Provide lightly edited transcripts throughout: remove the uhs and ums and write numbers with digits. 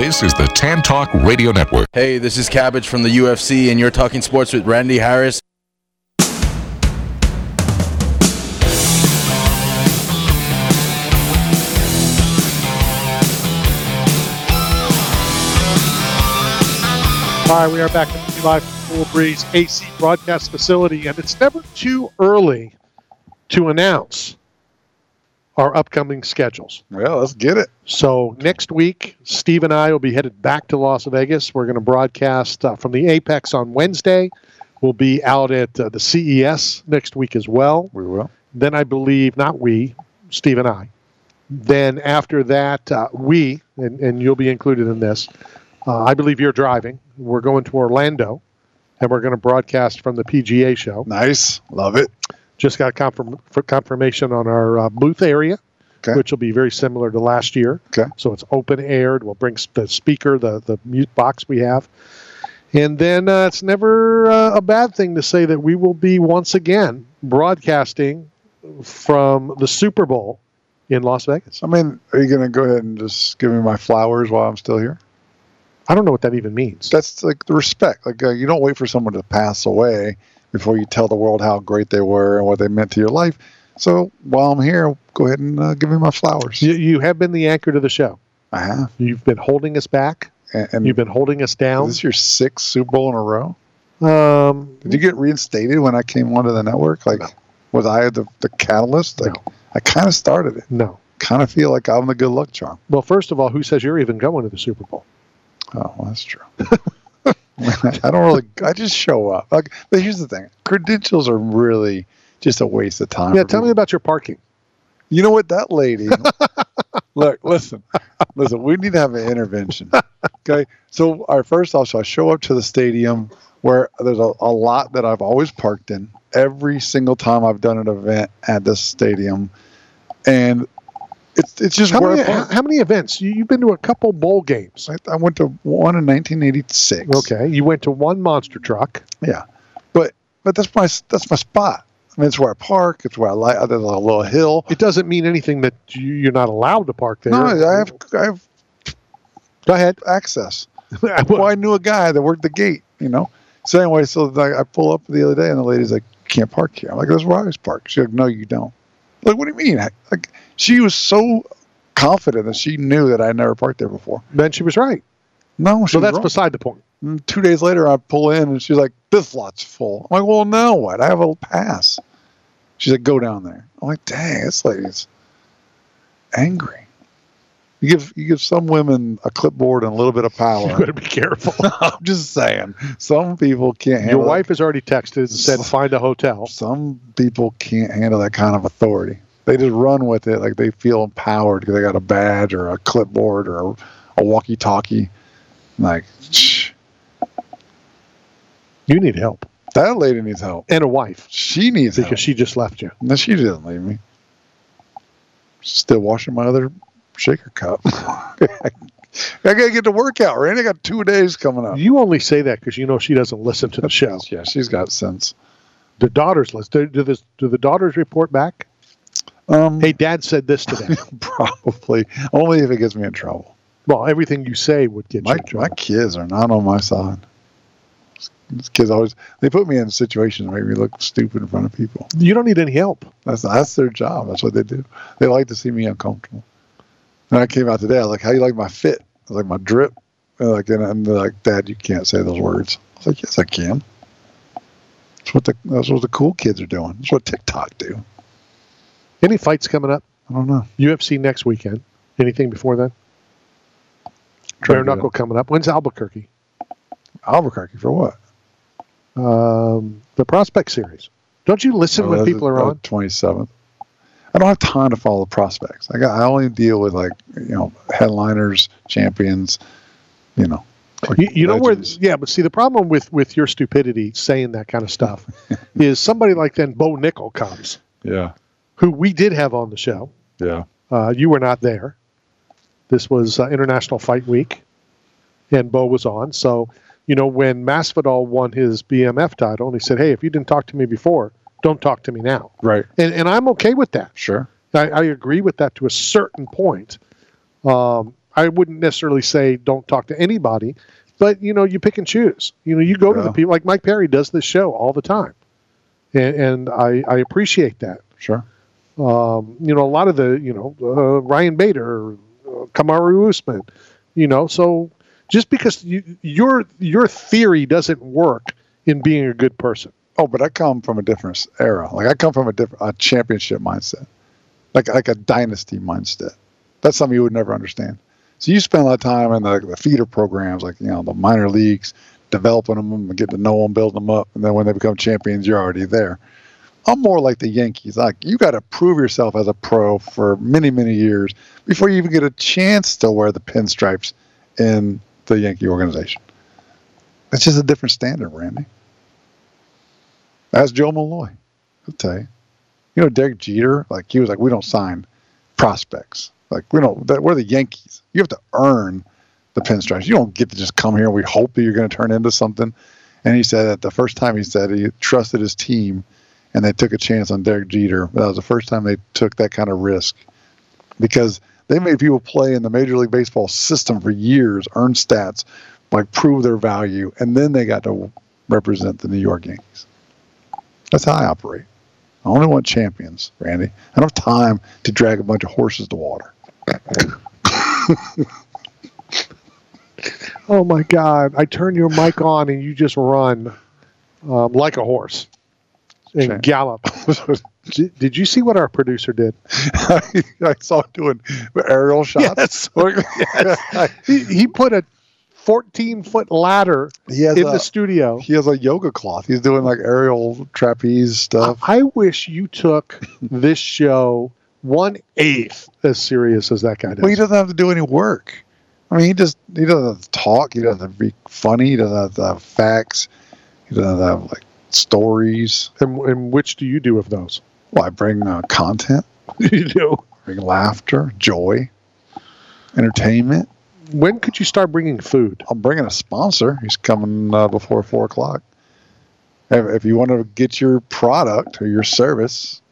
This is the Tan Talk Radio Network. Hey, this is Cabbage from the UFC, and you're talking sports with Randy Harris. Hi, we are back live from Cool Breeze AC broadcast facility, and it's never too early to announce our upcoming schedules. Well, let's get it. So next week, Steve and I will be headed back to Las Vegas. We're going to broadcast from the Apex on Wednesday. We'll be out at the CES next week as well. We will. Then I believe, not we, Steve and I. Then after that, and you'll be included in this, I believe you're driving. We're going to Orlando, and we're going to broadcast from the PGA show. Nice. Love it. Just got confirmation on our booth area, which will be very similar to last year. Okay. So it's open-aired. We'll bring the speaker, the mute box we have. And then it's never a bad thing to say that we will be once again broadcasting from the Super Bowl in Las Vegas. I mean, are you going to go ahead and just give me my flowers while I'm still here? I don't know what that even means. That's like the respect. Like you don't wait for someone to pass away before you tell the world how great they were and what they meant to your life. So while I'm here, go ahead and give me my flowers. You have been the anchor to the show. I have. You've been holding us back. And you've been holding us down. Is this your 6th Super Bowl in a row? Did you get reinstated when I came onto the network? Like, was I the catalyst? Like, no. I kind of started it. No. Kind of feel like I'm the good luck charm. Well, first of all, who says you're even going to the Super Bowl? Oh, well, that's true. I just show up. Like, but here's the thing. Credentials are really just a waste of time. Yeah, tell me about your parking. You know what? That lady, look, listen, we need to have an intervention. Okay. So first off, I show up to the stadium where there's a lot that I've always parked in every single time I've done an event at this stadium. And it's just how many events? You've been to a couple bowl games. I went to one in 1986. Okay, you went to one monster truck. Yeah, but that's my spot. I mean, it's where I park. It's where I like. There's a little hill. It doesn't mean anything that you're not allowed to park there. No, I have. Go ahead. Access. Well, I knew a guy that worked the gate. So anyway, I pull up the other day, and the lady's like, "You can't park here." I'm like, "That's where I always park." She's like, "No, you don't." Like, what do you mean? She was so confident that she knew that I never parked there before. Then she was right. No, she was that's wrong. Beside the point. And 2 days later, I pull in, and she's like, "This lot's full." I'm like, "Well, now what? I have a pass." She's like, "Go down there." I'm like, "Dang, this lady's angry." You give some women a clipboard and a little bit of power. You better be careful. I'm just saying. Some people can't handle Your wife has already texted and said, find a hotel. Some people can't handle that kind of authority. They just run with it like they feel empowered because they got a badge or a clipboard or a walkie-talkie. Like, shh. You need help. That lady needs help. And a wife. She needs help. Because she just left you. No, she didn't leave me. She's still washing my other shaker cup. I gotta get to work out, Randy. I got 2 days coming up. You only say that because you know she doesn't listen to the show. Yeah, she's got sense. The daughters listen. Do the daughters report back? Hey, Dad said this today. Probably. Only if it gets me in trouble. Well, everything you say would get you in trouble. My kids are not on my side. These kids they put me in situations that make me look stupid in front of people. You don't need any help. That's their job. That's what they do. They like to see me uncomfortable. And I came out today, I was like, "How you like my fit?" I was like, "My drip." And they're like, "Dad, you can't say those words." I was like, "Yes, I can." That's what the cool kids are doing. That's what TikTok do. Any fights coming up? I don't know. UFC next weekend. Anything before then? Bare Knuckle coming up. When's Albuquerque? Albuquerque for what? The Prospect Series. Don't you listen when people are on? 27th. I don't have time to follow prospects. I only deal with headliners, champions, You know where? Yeah, but see, the problem with your stupidity saying that kind of stuff is somebody like then Bo Nickel comes. Yeah. Who we did have on the show. Yeah. You were not there. This was International Fight Week, and Bo was on. So, when Masvidal won his BMF title, and he said, "Hey, if you didn't talk to me before, don't talk to me now." Right. And I'm okay with that. Sure. I agree with that to a certain point. I wouldn't necessarily say don't talk to anybody, but you pick and choose. You go to the people like Mike Perry does this show all the time, and I appreciate that. Sure. A lot of the Ryan Bader, Kamaru Usman, so just because your theory doesn't work in being a good person. Oh, but I come from a different era. Like I come from a championship mindset, like a dynasty mindset. That's something you would never understand. So you spend a lot of time in the feeder programs, like the minor leagues, developing them and getting to know them, building them up, and then when they become champions, you're already there. I'm more like the Yankees. Like you got to prove yourself as a pro for many, many years before you even get a chance to wear the pinstripes in the Yankee organization. It's just a different standard, Randy. Ask Joe Malloy. He'll tell you. Derek Jeter, he was like, we don't sign prospects. Like we're the Yankees. You have to earn the pinstripes. You don't get to just come here and we hope that you're going to turn into something. And he said that the first time he trusted his team and they took a chance on Derek Jeter. That was the first time they took that kind of risk because they made people play in the Major League Baseball system for years, earn stats, prove their value, and then they got to represent the New York Yankees. That's how I operate. I only want champions, Randy. I don't have time to drag a bunch of horses to water. Oh, my God. I turn your mic on and you just run like a horse and gallop. Did you see what our producer did? I saw him doing aerial shots. Yes. He put a 14-foot ladder in the studio. He has a yoga cloth. He's doing aerial trapeze stuff. I wish you took this show 1/8 as serious as that guy does. Well, he doesn't have to do any work. I mean, he doesn't have to talk. He doesn't have to be funny. He doesn't have to have facts. He doesn't have stories. And which do you do of those? Well, I bring content. You do. Bring laughter, joy, entertainment. When could you start bringing food? I'm bringing a sponsor. He's coming before 4 o'clock. If you want to get your product or your service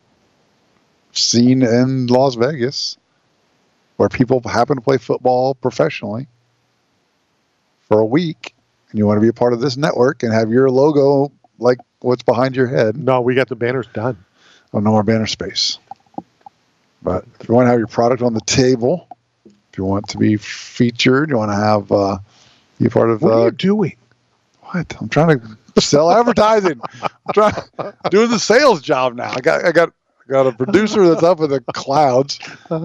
seen in Las Vegas, where people happen to play football professionally for a week, and you want to be a part of this network and have your logo like what's behind your head. No, we got the banners done. Oh, no more banner space. But if you want to have your product on the table, if you want to be featured, you want to have be part of. What are you doing? What? I'm trying to sell advertising. I'm doing the sales job now. I got a producer that's up in the clouds,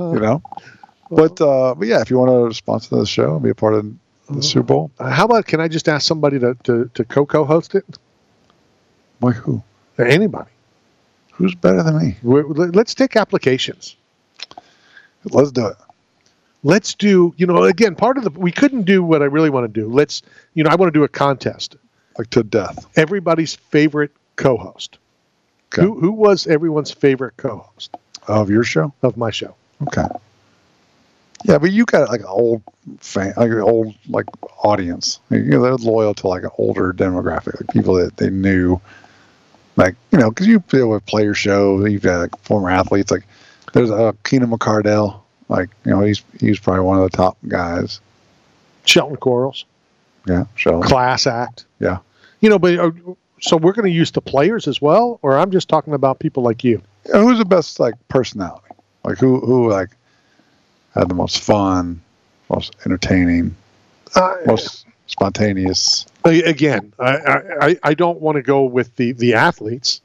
But yeah, if you want to sponsor the show and be a part of the Super Bowl, how about can I just ask somebody to co-host it? Like who? Anybody. Who's better than me? Let's take applications. Let's do it. Let's do, again, we couldn't do what I really want to do. I want to do a contest. Like to death. Everybody's favorite co-host. Okay. Who was everyone's favorite co-host? Of your show? Of my show. Okay. Yeah, but you got an old fan, an old audience. They're loyal to an older demographic, people that they knew. Because you deal with player show, you've got former athletes. There's Keenan McCardell. He's probably one of the top guys. Shelton Quarles. Yeah, Shelton. Class act. Yeah. But so we're going to use the players as well, or I'm just talking about people like you. Yeah, who's the best personality? Who had the most fun, most entertaining, most spontaneous? Again, I don't want to go with the athletes.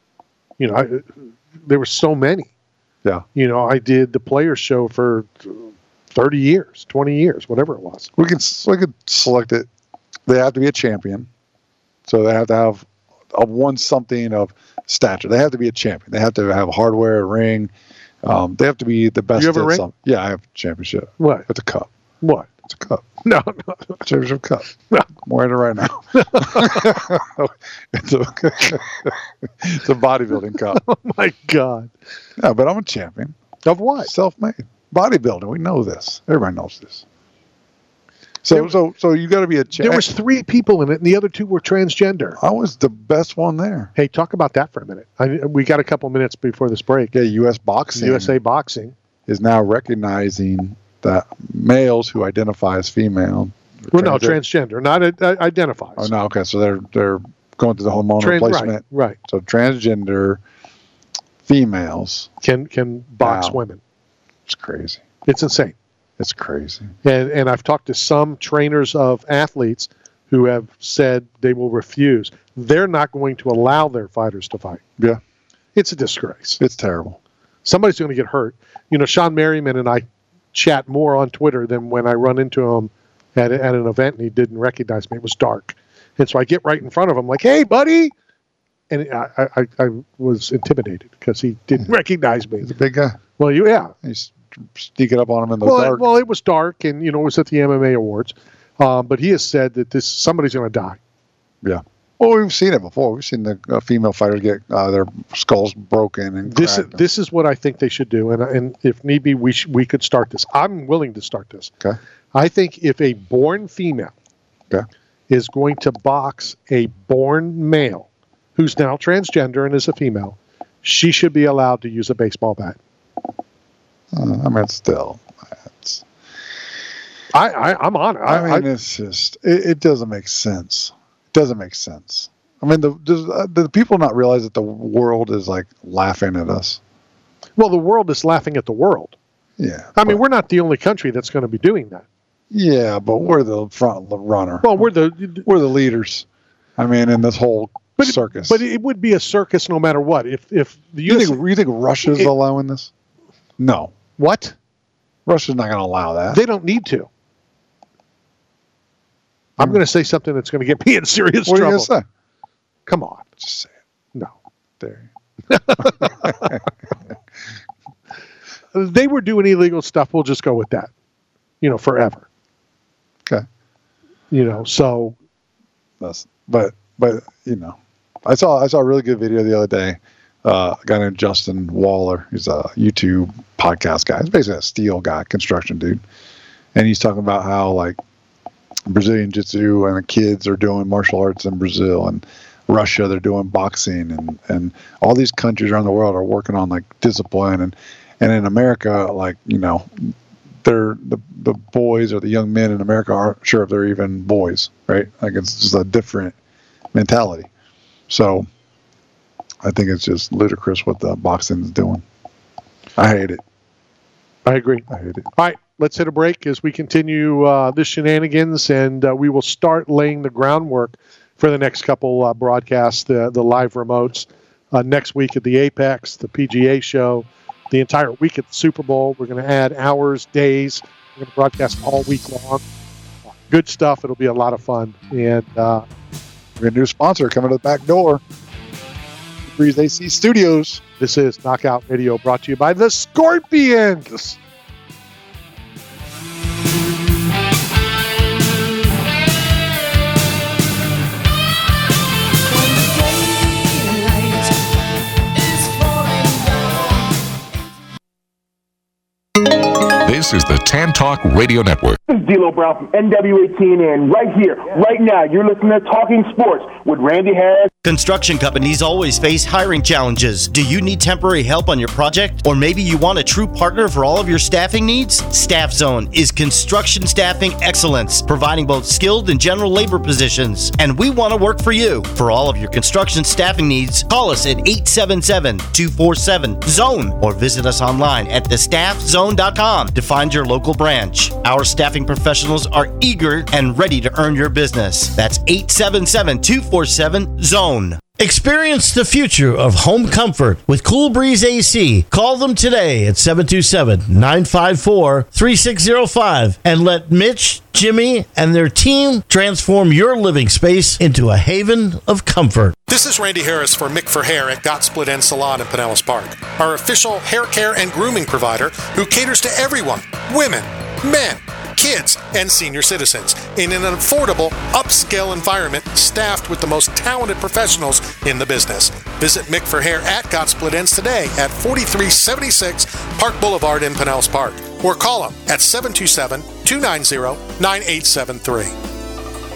There were so many. Yeah. I did the players show for 30 years, 20 years, whatever it was. We could select it. They have to be a champion. So they have to have won something of stature. They have to be a champion. They have to have hardware, a ring. They have to be the best. You have a ring? Yeah, I have a championship. What? It's a cup. What? It's a cup. No. Championship cup. No. I'm wearing it right now. It's a bodybuilding cup. Oh, my God. Yeah, but I'm a champion. Of what? Self-made. Bodybuilding. We know this. Everybody knows this. So you got to be a champion. There was 3 people in it, and the other 2 were transgender. I was the best one there. Hey, talk about that for a minute. We got a couple minutes before this break. Yeah, USA Boxing is is now recognizing that males who identify as female. Well, no, transgender, not identifies. Oh, no, okay. So they're going through the hormone replacement. Right. So transgender females can box women. It's crazy. It's insane. It's crazy. And I've talked to some trainers of athletes who have said they will refuse. They're not going to allow their fighters to fight. Yeah. It's a disgrace. It's terrible. Somebody's going to get hurt. Sean Merriman and I chat more on Twitter than when I run into him at an event and he didn't recognize me. It was dark. And so I get right in front of him like, hey, buddy. And I was intimidated because he didn't recognize me. He's a big guy. Well, yeah. He's sneaking up on him in the dark. Well, it was dark and, it was at the MMA Awards. But he has said that somebody's going to die. Yeah. Well, we've seen it before. We've seen the female fighters get their skulls broken. And this is what I think they should do. And if need be, we could start this. I'm willing to start this. Okay. I think if a born female is going to box a born male who's now transgender and is a female, she should be allowed to use a baseball bat. Still. I'm on it. It's just, it doesn't make sense. It doesn't make sense. Do the people not realize that the world is like laughing at us? Well, the world is laughing at the world. Yeah. We're not the only country that's going to be doing that. Yeah, but we're the front runner. Well, we're the leaders. In this whole circus. But it would be a circus no matter what. If the you think Russia's allowing this? No. What? Russia's not going to allow that. They don't need to. I'm going to say something that's going to get me in serious trouble. What are you going to say? Come on. Just say it. No. There. They were doing illegal stuff. We'll just go with that. Forever. Okay. So. But I saw a really good video the other day. A guy named Justin Waller. He's a YouTube podcast guy. He's basically a steel guy, construction dude. And he's talking about how like Brazilian Jiu-Jitsu and the kids are doing martial arts in Brazil, and Russia, they're doing boxing, and all these countries around the world are working on like discipline. And in America, like, they're the boys or the young men in America aren't sure if they're even boys, right? Like it's just a different mentality. So I think it's just ludicrous what the boxing is doing. I hate it. I agree. I hate it. All right, let's hit a break as we continue this shenanigans, and we will start laying the groundwork for the next couple broadcasts, the live remotes, next week at the Apex, the PGA show, the entire week at the Super Bowl. We're going to add hours, days. We're going to broadcast all week long. Good stuff. It'll be a lot of fun. And we have a new sponsor coming to the back door. Breeze AC Studios. This is Knockout Radio, brought to you by the Scorpions. This is the Tan Talk Radio Network. This is D'Lo Brown from NWA TNN. Right here, right now, you're listening to Talking Sports with Randy Harris. Construction companies always face hiring challenges. Do you need temporary help on your project? Or maybe you want a true partner for all of your staffing needs? Staff Zone is construction staffing excellence, providing both skilled and general labor positions. And we want to work for you. For all of your construction staffing needs, call us at 877-247-ZONE or visit us online at thestaffzone.com to find your local branch. Our staffing professionals are eager and ready to earn your business. That's 877-247-ZONE. Experience the future of home comfort with Cool Breeze AC. Call them today at 727-954-3605 and let Mitch, Jimmy, and their team transform your living space into a haven of comfort. This is Randy Harris for Mick for Hair at Got Split End Salon in Pinellas Park, our official hair care and grooming provider who caters to everyone, women, men, kids, and senior citizens in an affordable, upscale environment staffed with the most talented professionals in the business. Visit Mick for Hair at Got Split Ends today at 4376 Park Boulevard in Pinellas Park, or call them at 727-290-9873.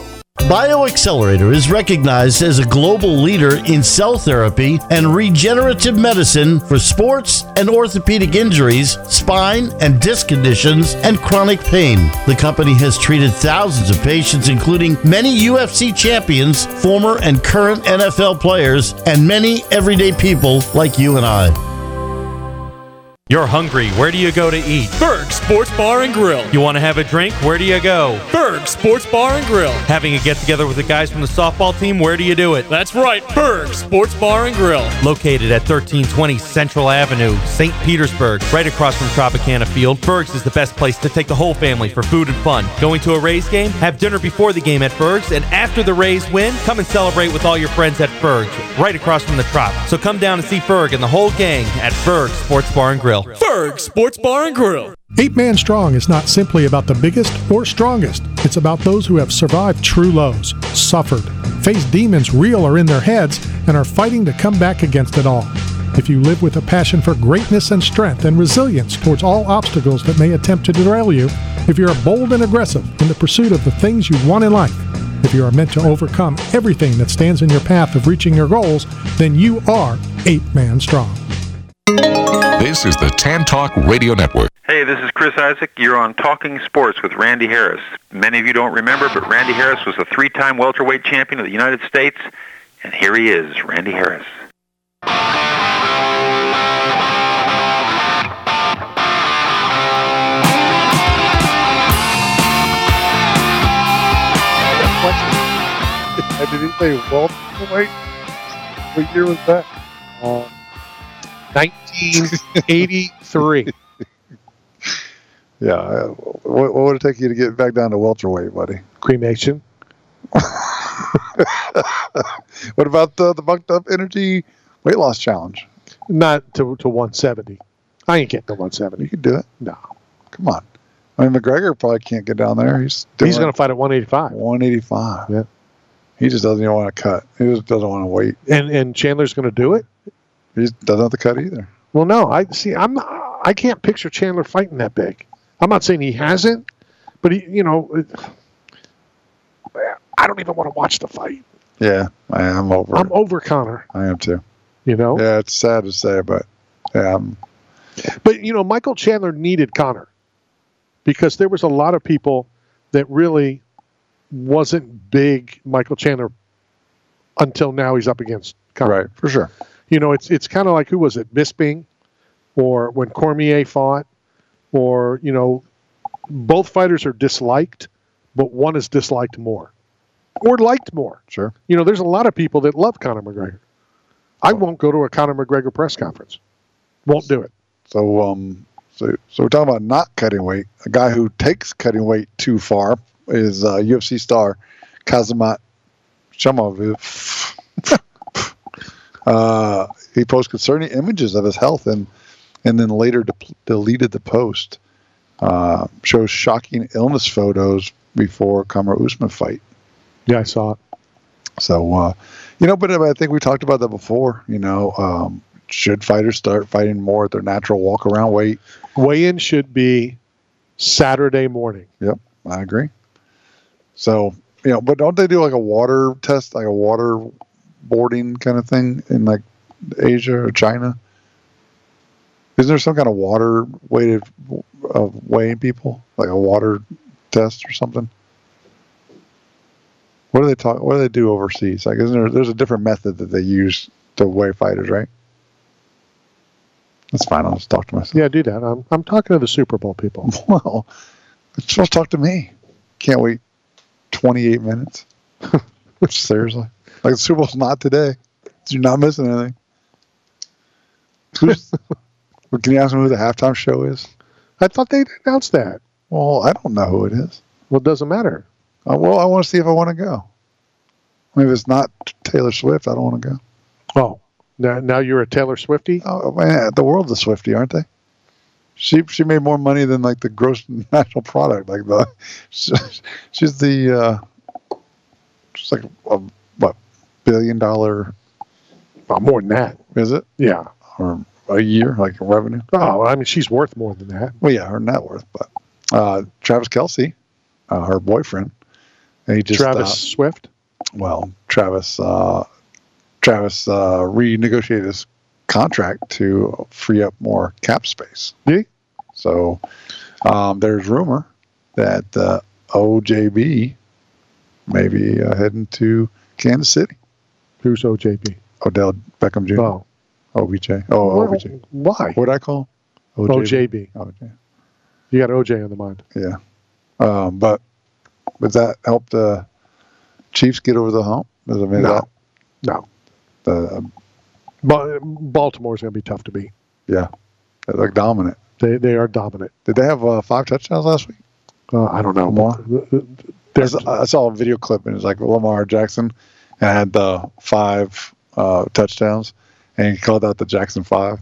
BioAccelerator is recognized as a global leader in cell therapy and regenerative medicine for sports and orthopedic injuries, spine and disc conditions, and chronic pain. The company has treated thousands of patients, including many UFC champions, former and current NFL players, and many everyday people like you and I. You're hungry. Where do you go to eat? Berg Sports Bar and Grill. You want to have a drink? Where do you go? Berg Sports Bar and Grill. Having a get-together with the guys from the softball team? Where do you do it? That's right, Berg Sports Bar and Grill. Located at 1320 Central Avenue, St. Petersburg, right across from Tropicana Field, Berg's is the best place to take the whole family for food and fun. Going to a Rays game? Have dinner before the game at Berg's, and after the Rays win, come and celebrate with all your friends at Berg's, right across from the Trop. So come down and see Berg and the whole gang at Berg Sports Bar and Grill. Berg Sports Bar and Grill. 8 Man Strong is not simply about the biggest or strongest. It's about those who have survived true lows, suffered, faced demons real or in their heads, and are fighting to come back against it all. If you live with a passion for greatness and strength and resilience towards all obstacles that may attempt to derail you, if you're bold and aggressive in the pursuit of the things you want in life, if you are meant to overcome everything that stands in your path of reaching your goals, then you are 8 Man Strong. This is the Tan Talk Radio Network. Hey, this is Chris Isaac. You're on Talking Sports with Randy Harris. Many of you don't remember, but Randy Harris was a 3-time welterweight champion of the United States, and here he is, Randy Harris. Did he say welterweight? What year was that? 1983. Yeah. What would it take you to get back down to welterweight, buddy? Cremation. What about the Bucked Up Energy weight loss challenge? Not to 170. I ain't getting to 170. You could do it. No. Come on. I mean, McGregor probably can't get down there. He's going to fight at 185. 185. Yeah. He just doesn't even want to cut. He just doesn't want to wait. And Chandler's going to do it? He doesn't have to cut either. Well, no. I can't picture Chandler fighting that big. I'm not saying he hasn't, but I don't even want to watch the fight. Yeah, I'm over. I'm over Conor. I am too. Yeah, it's sad to say, but yeah. But Michael Chandler needed Conor because there was a lot of people that really wasn't big Michael Chandler until now. He's up against Conor. Right, for sure. It's kind of like, who was it, Bisping, or when Cormier fought, or both fighters are disliked, but one is disliked more, or liked more. Sure. There's a lot of people that love Conor McGregor. I won't go to a Conor McGregor press conference. Won't do it. So we're talking about not cutting weight. A guy who takes cutting weight too far is UFC star Kazmat Shamov. He posted concerning images of his health and then later deleted the post. Shows shocking illness photos before Kamaru Usman fight. Yeah, I saw it. So, but I think we talked about that before. Should fighters start fighting more at their natural walk-around weight? Weigh-in should be Saturday morning. Yep, I agree. So, but don't they do like a water test, like a water boarding kind of thing in like Asia or China? Isn't there some kind of water weighted weighing people, like a water test or something? What do they do overseas? Like, there's a different method that they use to weigh fighters, right? That's fine. I'll just talk to myself. Yeah, do that. I'm talking to the Super Bowl people. Well, you're supposed to talk to me. Can't wait 28 minutes. Seriously. Like, the Super Bowl's not today. You're not missing anything. Can you ask me who the halftime show is? I thought they announced that. Well, I don't know who it is. Well, it doesn't matter. Well, I want to see if I want to go. I mean, if it's not Taylor Swift, I don't want to go. Oh, now you're a Taylor Swiftie? Oh, man, the world's a Swiftie, aren't they? She made more money than like the gross national product. Like she's the she's like a $1 billion. Well, more than that. Is it? Yeah. Or a year, like revenue. Oh, I mean, she's worth more than that. Well, yeah, her net worth. But Travis Kelce, her boyfriend, And he just Travis Swift. Well, Travis renegotiated his contract to free up more cap space. Yeah. So there's rumor that OJB may be heading to Kansas City. Who's OJB? Odell Beckham Jr. Oh. OBJ. Oh, OBJ. Why? What did I call him? OJB. OJ. You got OJ on the mind. Yeah. But does that help the Chiefs get over the hump? Does it mean No. that? Baltimore's going to be tough to beat. Yeah. They look dominant. They are dominant. Did they have 5 touchdowns last week? I don't know. More? I saw a video clip, and it was like Lamar Jackson and had the 5 touchdowns, and he called out the Jackson 5.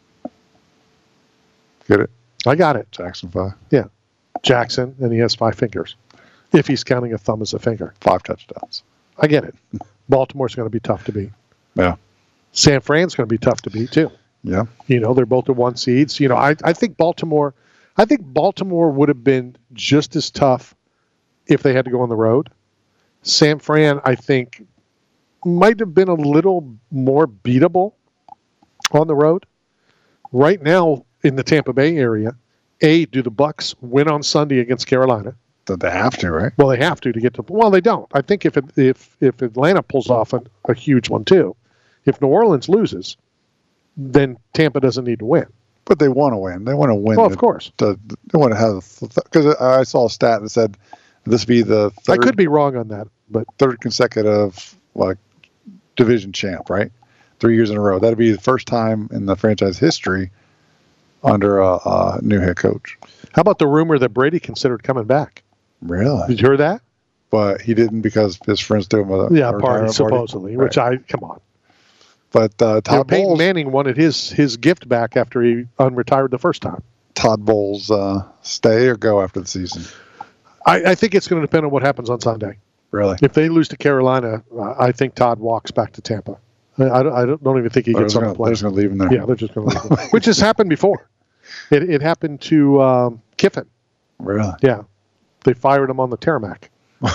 Get it? I got it. Jackson 5. Yeah. Jackson, and he has 5 fingers. If he's counting a thumb as a finger. 5 touchdowns. I get it. Baltimore's going to be tough to beat. Yeah. San Fran's going to be tough to beat, too. Yeah. They're both at 1 seeds. I think Baltimore would have been just as tough if they had to go on the road. San Fran, I think, might have been a little more beatable on the road. Right now, in the Tampa Bay area, do the Bucks win on Sunday against Carolina? They have to, right? Well, they have to get to. Well, they don't. I think if Atlanta pulls off a huge one too, if New Orleans loses, then Tampa doesn't need to win. But they want to win. They want to win. Well, of course. They want to have, because I saw a stat that said this be the third. I could be wrong on that, but third consecutive division champ, right? 3 years in a row. That'd be the first time in the franchise history under a new head coach. How about the rumor that Brady considered coming back? Really? Did you hear that? But he didn't because his friends threw him a party supposedly, right. which come on. But Todd Peyton Bowles, Manning wanted his gift back after he unretired the first time. Todd Bowles stay or go after the season? I think it's going to depend on what happens on Sunday. Really? If they lose to Carolina, I think Todd walks back to Tampa. I don't even think he gets on the plane. They're just going to leave him there. Yeah, they're just going to leave him. Which has happened before. It happened to Kiffin. Really? Yeah. They fired him on the tarmac.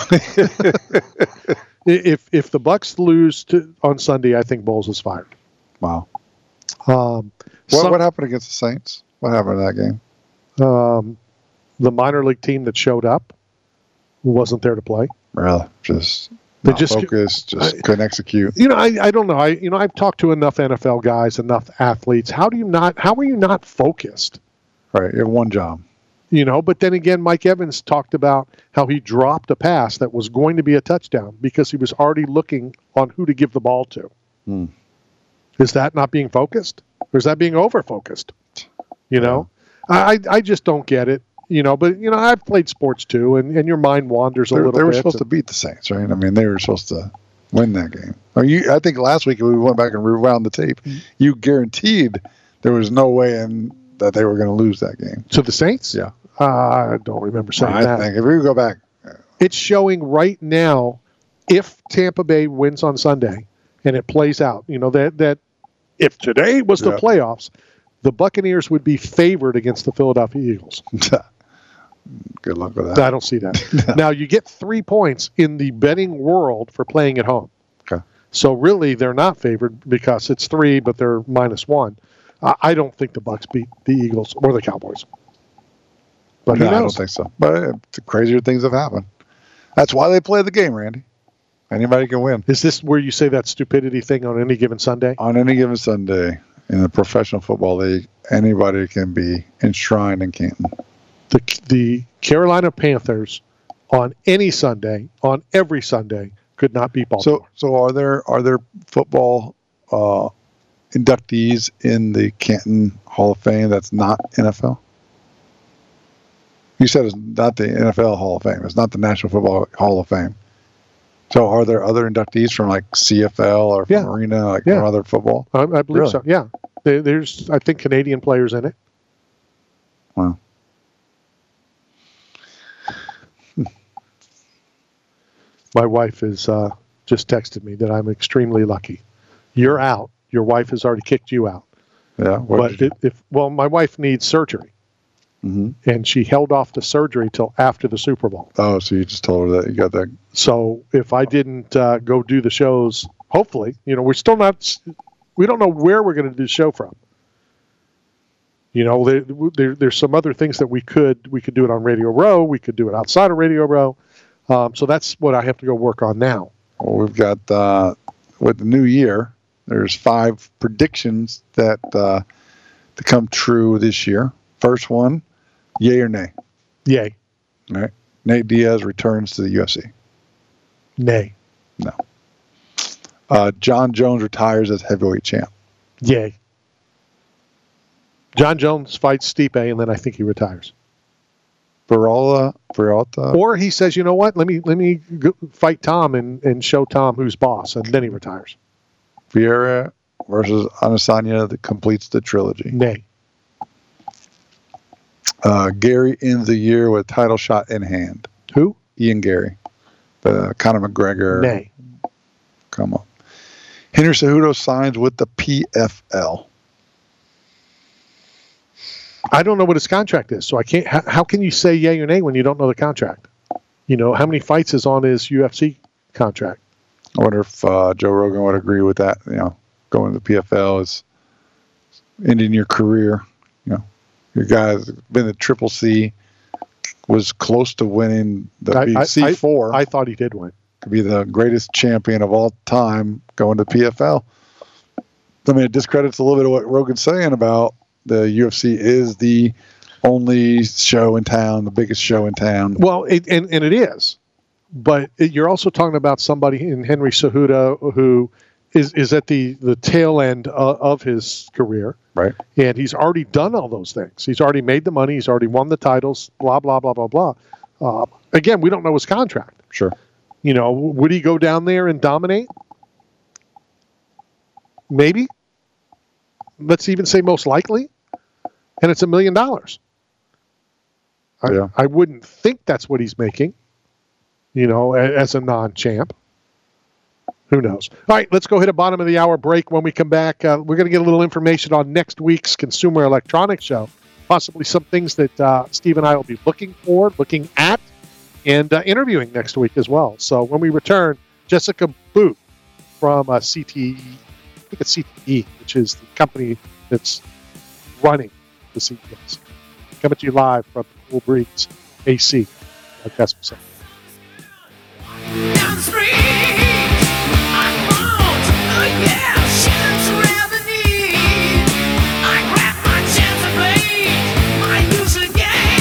If the Bucks lose on Sunday, I think Bowles is fired. Wow. What happened against the Saints? What happened in that game? The minor league team that showed up wasn't there to play. Really? Just focused, couldn't execute. I don't know. I've talked to enough NFL guys, enough athletes. How are you not focused? Right. You have one job. But then again, Mike Evans talked about how he dropped a pass that was going to be a touchdown because he was already looking on who to give the ball to. Is that not being focused? Or is that being over-focused? I just don't get it. But I've played sports too, and your mind wanders a little bit. They were supposed to beat the Saints, right? I mean, they were supposed to win that game. I think last week we went back and rewound the tape. You guaranteed there was no way that they were going to lose that game. To the Saints? Yeah. I don't remember saying that. I think if we go back. It's showing right now, if Tampa Bay wins on Sunday and it plays out, that if today was the playoffs, the Buccaneers would be favored against the Philadelphia Eagles. Good luck with that. I don't see that. Now, you get 3 points in the betting world for playing at home. Okay. So really, they're not favored because it's 3, but they're -1. I don't think the Bucs beat the Eagles or the Cowboys. But no, I don't think so. But crazier things have happened. That's why they play the game, Randy. Anybody can win. Is this where you say that stupidity thing on any given Sunday? On any given Sunday in the Professional Football League, anybody can be enshrined in Canton. The Carolina Panthers on any Sunday, on every Sunday, could not beat Baltimore. So are there football inductees in the Canton Hall of Fame that's not NFL? You said it's not the NFL Hall of Fame. It's not the National Football Hall of Fame. So are there other inductees from like CFL or from Arena, from other football? I believe so, yeah. There's, I think, Canadian players in it. Wow. My wife is just texted me that I'm extremely lucky. You're out. Your wife has already kicked you out. Yeah. But my wife needs surgery. and she held off the surgery till after the Super Bowl. Oh, so you just told her that you got that. So if I didn't go do the shows, hopefully, we're still not. We don't know where we're going to do the show from. There's some other things that we could do it on Radio Row. We could do it outside of Radio Row. So that's what I have to go work on now. Well, we've got with the new year. There's 5 predictions that to come true this year. First one, yay or nay? Yay. All right. Nate Diaz returns to the UFC. Nay. No. John Jones retires as heavyweight champ. Yay. John Jones fights Stipe, and then I think he retires. Peralta. Or he says, you know what? Let me go fight Tom and show Tom who's boss, and then he retires. Vieira versus Adesanya that completes the trilogy. Nay. Gary ends the year with title shot in hand. Who? Ian Gary. Conor McGregor. Nay. Come on. Henry Cejudo signs with the PFL. I don't know what his contract is, so I can't. How can you say yay or nay when you don't know the contract? How many fights is on his UFC contract? I wonder if Joe Rogan would agree with that. Going to the PFL is ending your career. Your guy's been at Triple C, was close to winning the C4. I thought he did win. Could be the greatest champion of all time going to PFL. It discredits a little bit of what Rogan's saying about the UFC is the only show in town, the biggest show in town. Well, it is. But you're also talking about somebody in Henry Cejudo who is at the tail end of his career. Right. And he's already done all those things. He's already made the money. He's already won the titles, blah, blah, blah, blah, blah. Again, we don't know his contract. Sure. Would he go down there and dominate? Maybe. Let's even say most likely. And it's $1 million. Yeah. I wouldn't think that's what he's making, as a non-champ. Who knows? All right, let's go hit a bottom of the hour break. When we come back, we're going to get a little information on next week's Consumer Electronics Show, possibly some things that Steve and I will be looking at, and interviewing next week as well. So when we return, Jessica Booth from CTE, I think it's CTE, which is the company that's running the CTEs. Coming to you live from Cool Breeze AC. That's what's up. Down the street, I want shins around the knee. I grab my chance and play my music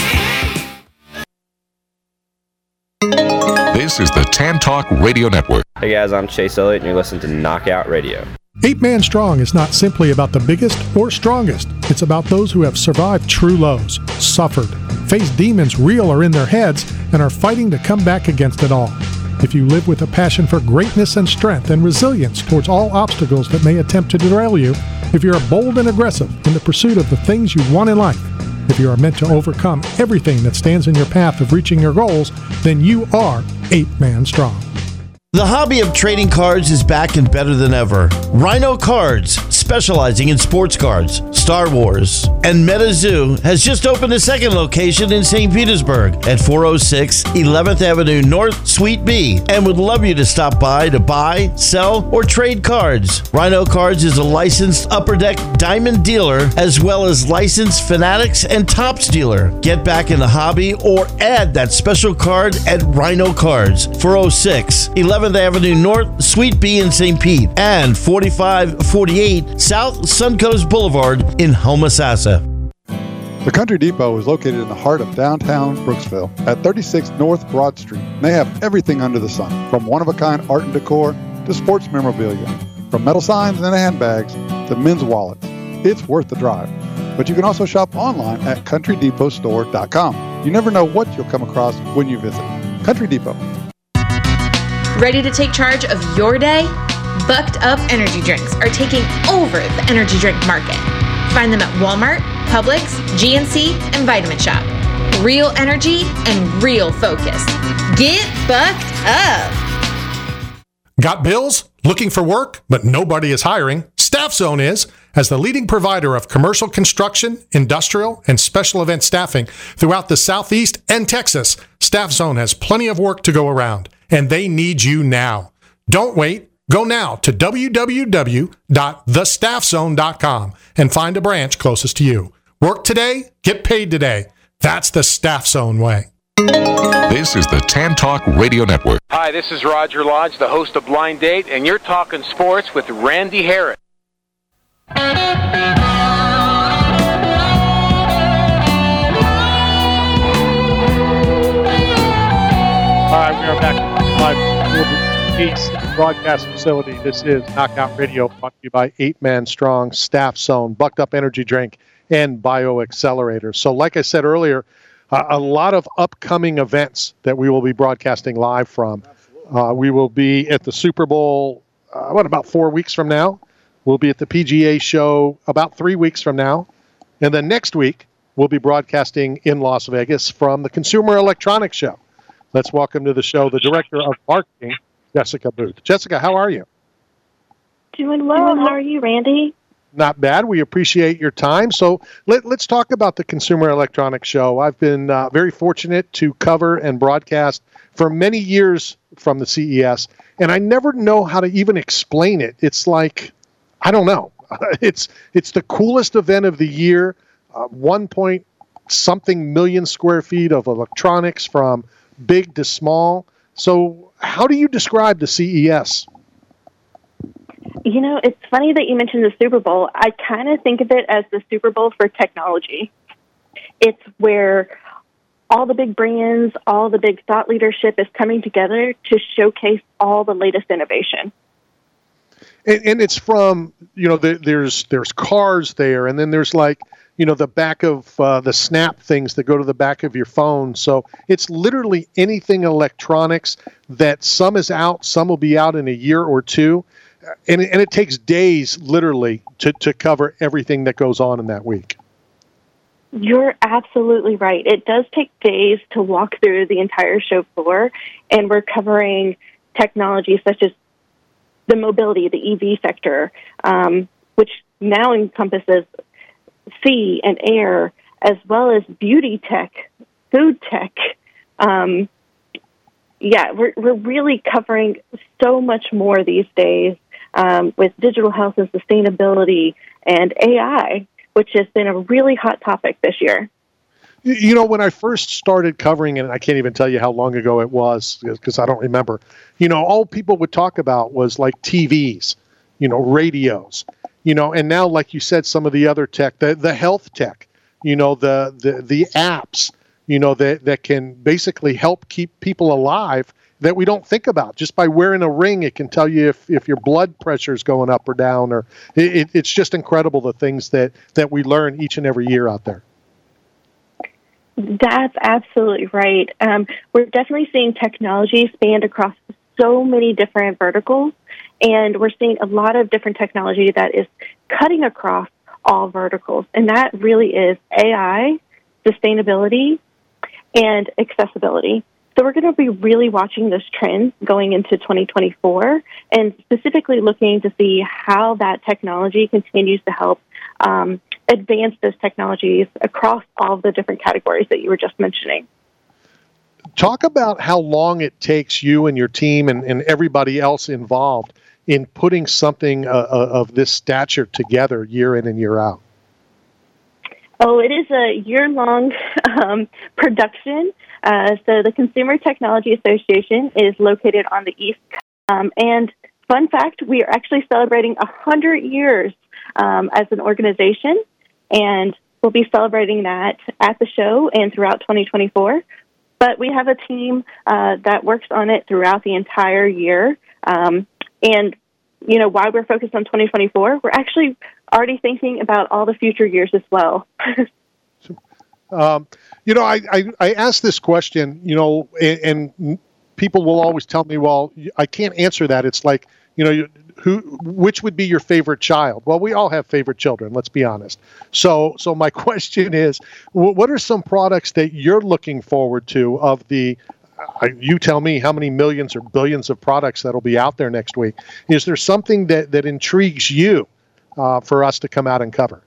game. This is the Tan Talk Radio Network. Hey guys, I'm Chase Elliott, and you're listening to Knockout Radio. 8 Man Strong is not simply about the biggest or strongest. It's about those who have survived true lows, suffered, faced demons real or in their heads, and are fighting to come back against it all. If you live with a passion for greatness and strength and resilience towards all obstacles that may attempt to derail you, if you are bold and aggressive in the pursuit of the things you want in life, if you are meant to overcome everything that stands in your path of reaching your goals, then you are 8 Man Strong. The hobby of trading cards is back and better than ever. Rhino Cards, specializing in sports cards, Star Wars, and MetaZoo, has just opened a second location in St. Petersburg at 406 11th Avenue North, Suite B, and would love you to stop by to buy, sell, or trade cards. Rhino Cards is a licensed Upper Deck Diamond dealer, as well as licensed Fanatics and Topps dealer. Get back in the hobby or add that special card at Rhino Cards, 406 11th Avenue North, Suite B in St. Pete, and 4548 South Suncoast Boulevard in Homosassa. The Country Depot is located in the heart of downtown Brooksville at 36 North Broad Street. They have everything under the sun, from one-of-a-kind art and decor to sports memorabilia, from metal signs and handbags to men's wallets. It's worth the drive. But you can also shop online at CountryDepotStore.com. You never know what you'll come across when you visit. Country Depot. Ready to take charge of your day? Bucked Up Energy Drinks are taking over the energy drink market. Find them at Walmart, Publix, GNC, and Vitamin Shop. Real energy and real focus. Get bucked up. Got bills? Looking for work, but nobody is hiring? Staff Zone is. As the leading provider of commercial construction, industrial, and special event staffing throughout the Southeast and Texas, Staff Zone has plenty of work to go around, and they need you now. Don't wait. Go now to www.thestaffzone.com and find a branch closest to you. Work today, get paid today. That's the Staff Zone way. This is the Tan Talk Radio Network. Hi, this is Roger Lodge, the host of Blind Date, and you're talking sports with Randy Harris. All right, we are back live from the East broadcast facility. This is Knockout Radio, brought to you by 8-Man Strong, Staff Zone, Bucked Up Energy Drink, and BioAccelerator. So like I said earlier, a lot of upcoming events that we will be broadcasting live from. We will be at the Super Bowl, about 4 weeks from now? We'll be at the PGA show about 3 weeks from now. And then next week, we'll be broadcasting in Las Vegas from the Consumer Electronics Show. Let's welcome to the show the Director of Marketing, Jessica Booth. Jessica, how are you? Doing well. How are you, Randy? Not bad. We appreciate your time. So let's talk about the Consumer Electronics Show. I've been very fortunate to cover and broadcast for many years from the CES, and I never know how to even explain it. It's like, I don't know. It's the coolest event of the year. 1-point-something million square feet of electronics from big to small. So how do you describe the CES? You know, it's funny that you mentioned the Super Bowl. I kind of think of it as the Super Bowl for technology. It's where all the big brands, all the big thought leadership is coming together to showcase all the latest innovation. And it's from, there's cars there, and then there's the back of the snap things that go to the back of your phone. So it's literally anything electronics that some is out, some will be out in a year or two. And it takes days, literally, to cover everything that goes on in that week. You're absolutely right. It does take days to walk through the entire show floor, and we're covering technology such as the mobility, the EV sector, which now encompasses sea and air, as well as beauty tech, food tech. We're really covering so much more these days with digital health and sustainability and AI, which has been a really hot topic this year. When I first started covering it, I can't even tell you how long ago it was because I don't remember, all people would talk about was like TVs, radios, and now, like you said, some of the other tech, the health tech, the apps, that can basically help keep people alive that we don't think about. Just by wearing a ring, it can tell you if your blood pressure is going up or down, or it's just incredible the things that we learn each and every year out there. That's absolutely right. We're definitely seeing technology spanned across so many different verticals, and we're seeing a lot of different technology that is cutting across all verticals, and that really is AI, sustainability, and accessibility. So we're going to be really watching those trends going into 2024 and specifically looking to see how that technology continues to help advance those technologies across all the different categories that you were just mentioning. Talk about how long it takes you and your team and everybody else involved in putting something of this stature together year in and year out. Oh, it is a year-long production. So the Consumer Technology Association is located on the East Coast. And fun fact, we are actually celebrating 100 years as an organization, and we'll be celebrating that at the show and throughout 2024. But we have a team that works on it throughout the entire year. And, why we're focused on 2024, we're actually already thinking about all the future years as well. I asked this question, and people will always tell me, well, I can't answer that. It's like, which would be your favorite child? Well, we all have favorite children, let's be honest. So my question is, what are some products that you're looking forward to of the, you tell me how many millions or billions of products that'll be out there next week. Is there something that intrigues you for us to come out and cover?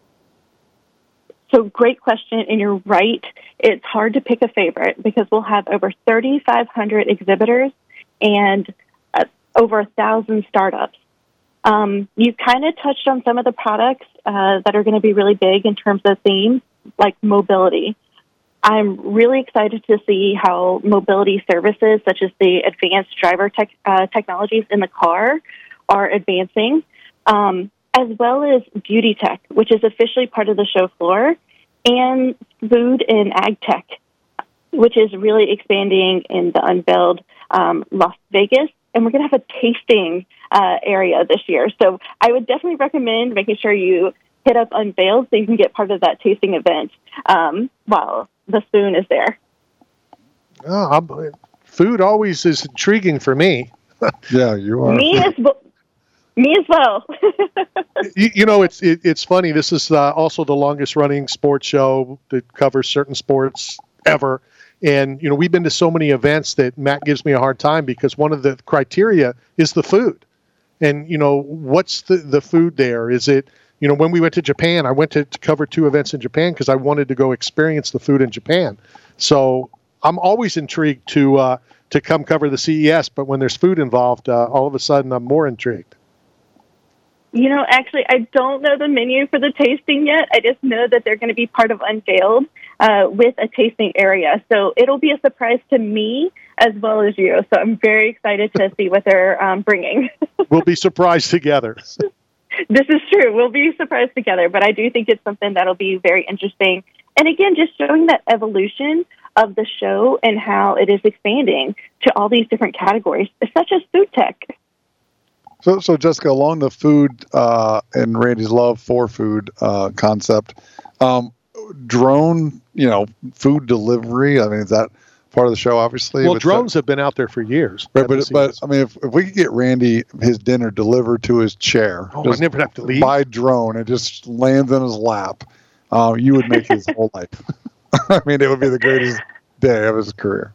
So great question, and you're right. It's hard to pick a favorite because we'll have over 3,500 exhibitors and over 1,000 startups. You kind of touched on some of the products that are going to be really big in terms of themes, like mobility. I'm really excited to see how mobility services, such as the advanced driver technologies in the car, are advancing, as well as beauty tech, which is officially part of the show floor, and food and ag tech, which is really expanding in the unveiled Las Vegas. And we're going to have a tasting area this year. So I would definitely recommend making sure you hit up Unveiled so you can get part of that tasting event while the spoon is there. Food always is intriguing for me. Yeah, you are. Me as well. It's funny. This is also the longest running sports show that covers certain sports ever. And, we've been to so many events that Matt gives me a hard time because one of the criteria is the food. And, what's the food there? Is it, when we went to Japan, I went to cover 2 events in Japan because I wanted to go experience the food in Japan. So I'm always intrigued to come cover the CES, but when there's food involved, all of a sudden I'm more intrigued. Actually, I don't know the menu for the tasting yet. I just know that they're going to be part of Unveiled with a tasting area. So it'll be a surprise to me as well as you. So I'm very excited to see what they're bringing. We'll be surprised together. This is true. We'll be surprised together. But I do think it's something that'll be very interesting. And again, just showing that evolution of the show and how it is expanding to all these different categories, such as food tech. So Jessica, along the food and Randy's love for food concept, drone, food delivery. I mean, is that part of the show? Obviously, well, drones have been out there for years. Right, but I mean, if we could get Randy his dinner delivered to his chair, I never have to leave by drone, it just lands in his lap. You would make his whole life. I mean, it would be the greatest day of his career.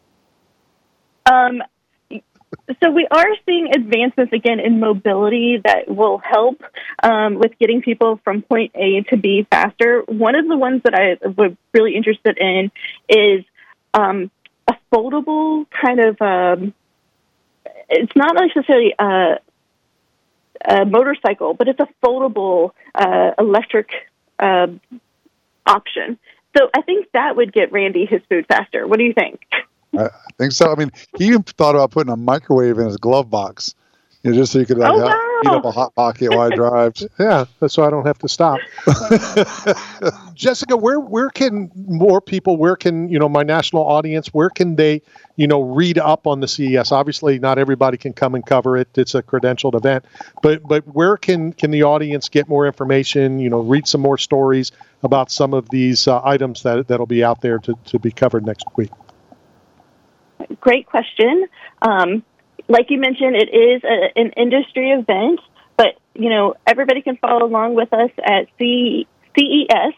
So we are seeing advancements again in mobility that will help with getting people from point A to B faster. One of the ones that I was really interested in is a foldable kind of, it's not necessarily a motorcycle, but it's a foldable electric option. So I think that would get Randy his food faster. What do you think? I think so. I mean, he even thought about putting a microwave in his glove box, just so you could heat up a Hot Pocket while he drives. Yeah, that's so I don't have to stop. Jessica, where can more people, my national audience, where can they, read up on the CES? Obviously, not everybody can come and cover it. It's a credentialed event. But where can the audience get more information, read some more stories about some of these items that'll be out there to be covered next week? Great question. Like you mentioned, it is an industry event, but, everybody can follow along with us at ces.tech,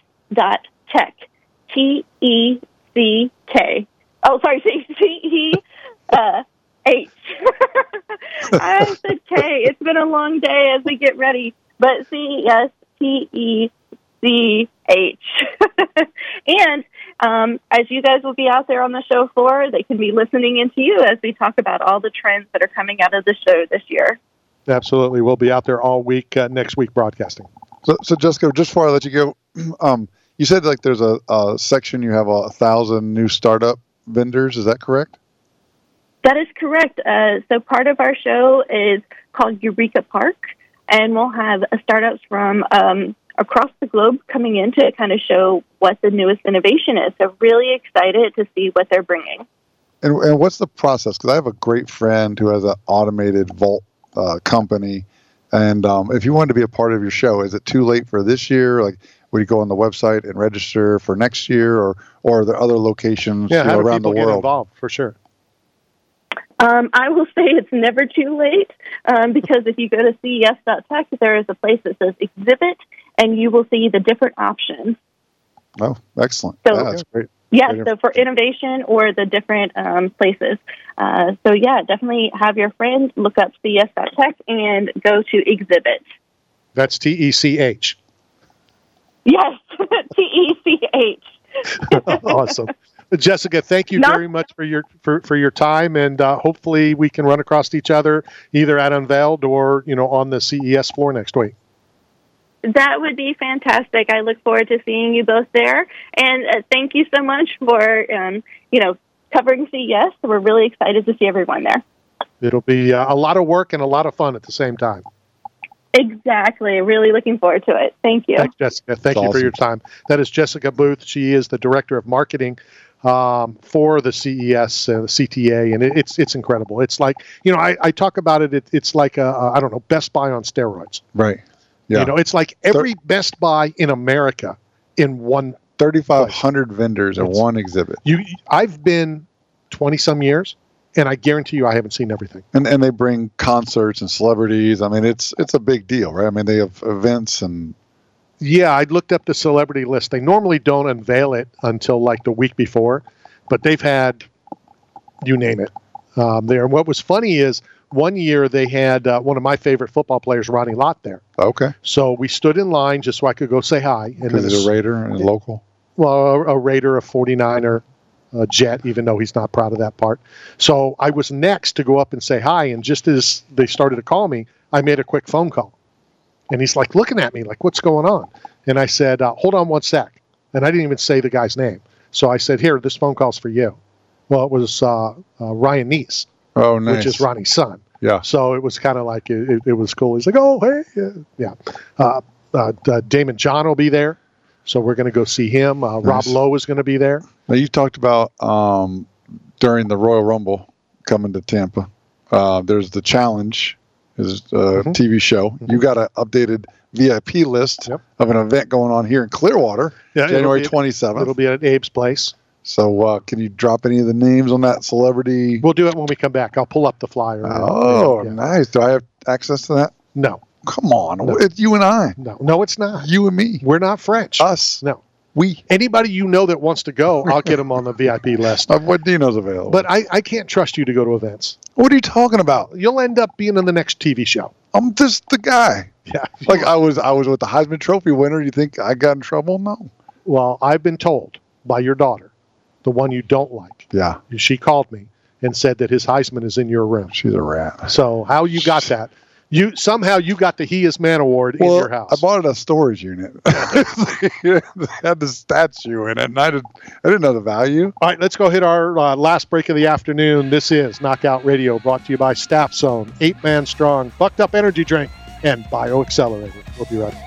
T-E-C-K. Oh, sorry, C-E-H. I said K. It's been a long day as we get ready, but CES, T-E-C-H. And as you guys will be out there on the show floor, they can be listening into you as we talk about all the trends that are coming out of the show this year. Absolutely. We'll be out there all week, next week broadcasting. So Jessica, just before I let you go, you said there's a section, you have 1,000 new startup vendors. Is that correct? That is correct. So part of our show is called Eureka Park, and we'll have startups from across the globe coming in to kind of show what the newest innovation is. So really excited to see what they're bringing. And what's the process? Because I have a great friend who has an automated vault company. And if you wanted to be a part of your show, is it too late for this year? Like, would you go on the website and register for next year, or are there other locations around the world? Get involved, for sure. I will say it's never too late because if you go to ces.tech, there is a place that says exhibit, and you will see the different options. Oh, excellent. So, that's great. Yeah, so for innovation or the different places. So, yeah, definitely have your friend look up ces.tech and go to exhibit. That's TECH. Yes, TECH. Awesome. Jessica, thank you very much for your time, and hopefully we can run across each other either at Unveiled or on the CES floor next week. That would be fantastic. I look forward to seeing you both there, and thank you so much for covering CES. We're really excited to see everyone there. It'll be a lot of work and a lot of fun at the same time. Exactly. Really looking forward to it. Thank you. Thanks, Jessica. Thank you for your time. That is Jessica Booth. She is the Director of Marketing for the CES, the CTA, and it's incredible. It's like, I talk about it. It's like I don't know, Best Buy on steroids. Right. Yeah. It's like every Best Buy in America in one 3,500 vendors at one exhibit. I've been 20-some years, and I guarantee you I haven't seen everything. And they bring concerts and celebrities. I mean, it's a big deal, right? I mean, they have events and... Yeah, I looked up the celebrity list. They normally don't unveil it until like the week before, but they've had, you name it, there. And what was funny is one year they had one of my favorite football players, Ronnie Lott, there. Okay. So we stood in line just so I could go say hi. Because he's a Raider and a local? Well, a Raider, a 49er, a Jet, even though he's not proud of that part. So I was next to go up and say hi, and just as they started to call me, I made a quick phone call. And he's like looking at me like, what's going on? And I said, hold on one sec. And I didn't even say the guy's name. So I said, here, this phone call's for you. Well, it was Ryan Neese. Oh, nice. Which is Ronnie's son. Yeah. So it was kind of like, it was cool. He's like, oh, hey. Yeah. Damon John will be there. So we're going to go see him. Nice. Rob Lowe is going to be there. Now, you talked about during the Royal Rumble coming to Tampa. There's the Challenge. Is a TV show. You got an updated VIP list of an event going on here in Clearwater, January 27th. It'll be at Abe's place. So can you drop any of the names on that celebrity? We'll do it when we come back. I'll pull up the flyer. Oh, nice. Do I have access to that? No. Come on. No. It's you and I. No, it's not. You and me. We're not French. Us. No. We. Anybody that wants to go, I'll get them on the VIP list. Of what Dino's available. But I can't trust you to go to events. What are you talking about? You'll end up being on the next TV show. I'm just the guy. Yeah. Like I was with the Heisman Trophy winner. You think I got in trouble? No. Well, I've been told by your daughter, the one you don't like. Yeah. She called me and said that his Heisman is in your room. She's a rat. So how you got that? You got the He Is Man Award in your house. I bought it at a storage unit. It had the statue in it, and I didn't know the value. All right, let's go hit our last break of the afternoon. This is Knockout Radio, brought to you by Staff Zone, 8-Man Strong, Bucked Up Energy Drink, and BioAccelerator. We'll be right back.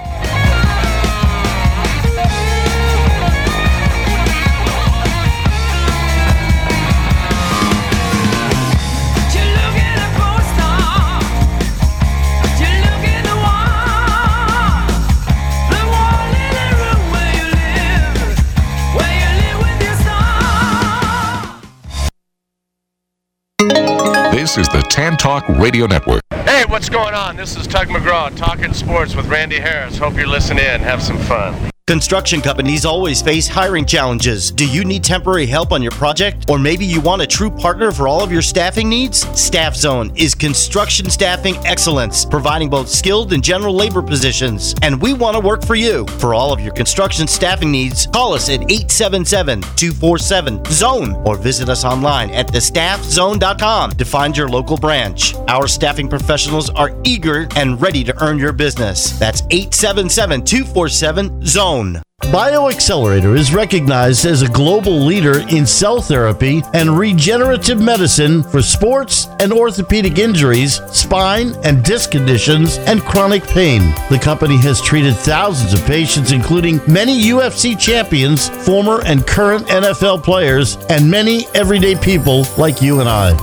This is the Tan Talk Radio Network. Hey, what's going on? This is Tug McGraw, talking sports with Randy Harris. Hope you're listening in. Have some fun. Construction companies always face hiring challenges. Do you need temporary help on your project? Or maybe you want a true partner for all of your staffing needs? Staff Zone is construction staffing excellence, providing both skilled and general labor positions. And we want to work for you. For all of your construction staffing needs, call us at 877-247-ZONE or visit us online at thestaffzone.com to find your local branch. Our staffing professionals are eager and ready to earn your business. That's 877-247-ZONE. BioAccelerator is recognized as a global leader in cell therapy and regenerative medicine for sports and orthopedic injuries, spine and disc conditions, and chronic pain. The company has treated thousands of patients, including many UFC champions, former and current NFL players, and many everyday people like you and I.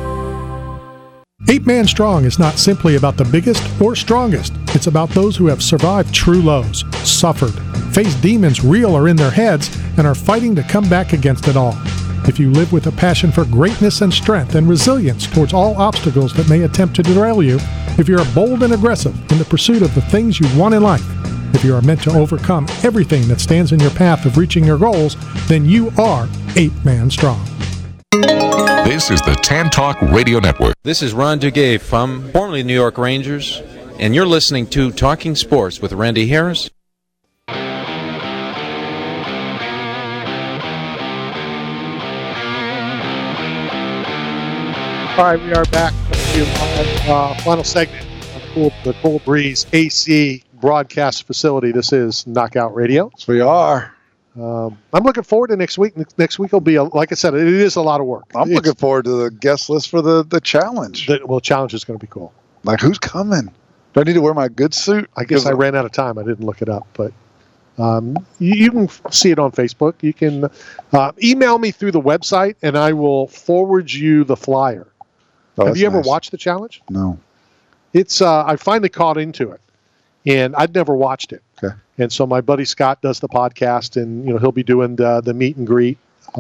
8-Man Strong is not simply about the biggest or strongest. It's about those who have survived true lows, suffered, faced demons real or in their heads, and are fighting to come back against it all. If you live with a passion for greatness and strength and resilience towards all obstacles that may attempt to derail you, if you are bold and aggressive in the pursuit of the things you want in life, if you are meant to overcome everything that stands in your path of reaching your goals, then you are 8-Man Strong. This is the Tan Talk Radio Network. This is Ron Duguay from formerly New York Rangers, and you're listening to Talking Sports with Randy Harris. All right, we are back to our final segment of the Cool Breeze AC broadcast facility. This is Knockout Radio. Yes, we are. I'm looking forward to next week. Next week will be, like I said, it is a lot of work. I'm looking forward to the guest list for the challenge. The challenge is going to be cool. Like, who's coming? Do I need to wear my good suit? I guess I ran out of time. I didn't look it up, but you can see it on Facebook. You can email me through the website, and I will forward you the flyer. Oh, Have you ever nice. watched the challenge? No. It's I finally caught into it, and I'd never watched it. Okay. And so my buddy Scott does the podcast, and he'll be doing the meet and greet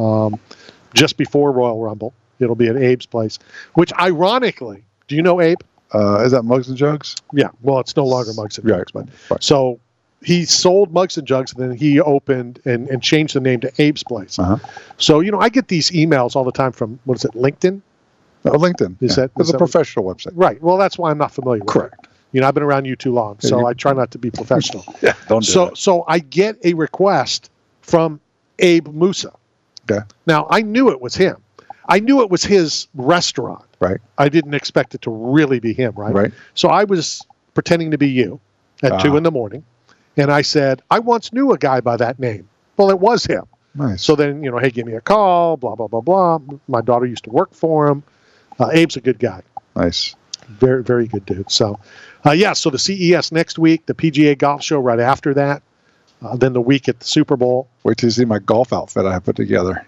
just before Royal Rumble. It'll be at Abe's place, which ironically, do you know Abe? Is that Mugs and Jugs? Yeah. Well, it's no longer Mugs and Jugs, but right. So he sold Mugs and Jugs, and then he opened and changed the name to Abe's Place. Uh-huh. So I get these emails all the time from what is it, LinkedIn? Oh, LinkedIn. Is yeah. that It's is a that- professional website. Right. Well, that's why I'm not familiar with Correct. it. I've been around you too long, so I try not to be professional. Yeah, don't do that. So I get a request from Abe Musa. Okay. Now, I knew it was him. I knew it was his restaurant. Right. I didn't expect it to really be him, right? Right. So I was pretending to be you at 2 a.m, and I said, I once knew a guy by that name. Well, it was him. Nice. So then, hey, give me a call, blah, blah, blah, blah. My daughter used to work for him. Abe's a good guy. Nice. Very, very good dude. So, so the CES next week, the PGA Golf Show right after that, then the week at the Super Bowl. Wait till you see my golf outfit I put together.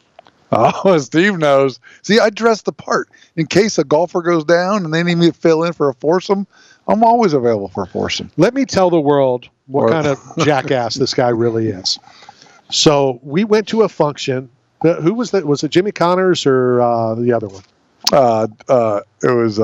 Oh, Steve knows. See, I dress the part. In case a golfer goes down and they need me to fill in for a foursome, I'm always available for a foursome. Let me tell the world what kind of jackass this guy really is. So we went to a function. Who was that? Was it Jimmy Connors or the other one? It was